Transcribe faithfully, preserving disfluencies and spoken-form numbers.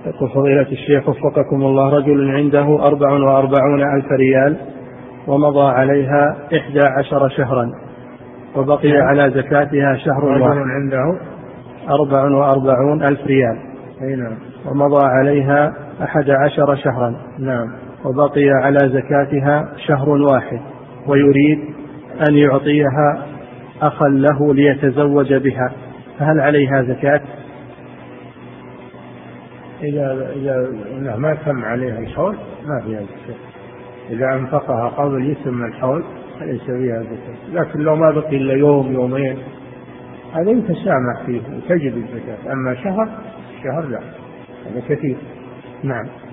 يقول فضيلة الشيخ وفقكم الله، رجل عنده أربع وأربعون ألف ريال ومضى عليها إحدى عشر شهرا وبقي نعم. على زكاتها شهر رجل واحد. عنده أربع وأربعون ألف ريال نعم. ومضى عليها أحد عشر شهرا نعم. وبقي على زكاتها شهر واحد ويريد أن يعطيها أخا له ليتزوج بها، فهل عليها زكاة؟ إذا إذا ما تم عليها الحول ما فيها زكاة. إذا أنفقها قبل يتم الحول فليس فيها زكاة، لكن لو ما بقي إلا يوم يومين هذا يتسامح فيه وتجب الزكاة. أما شهر شهر لا، هذا كثير. نعم.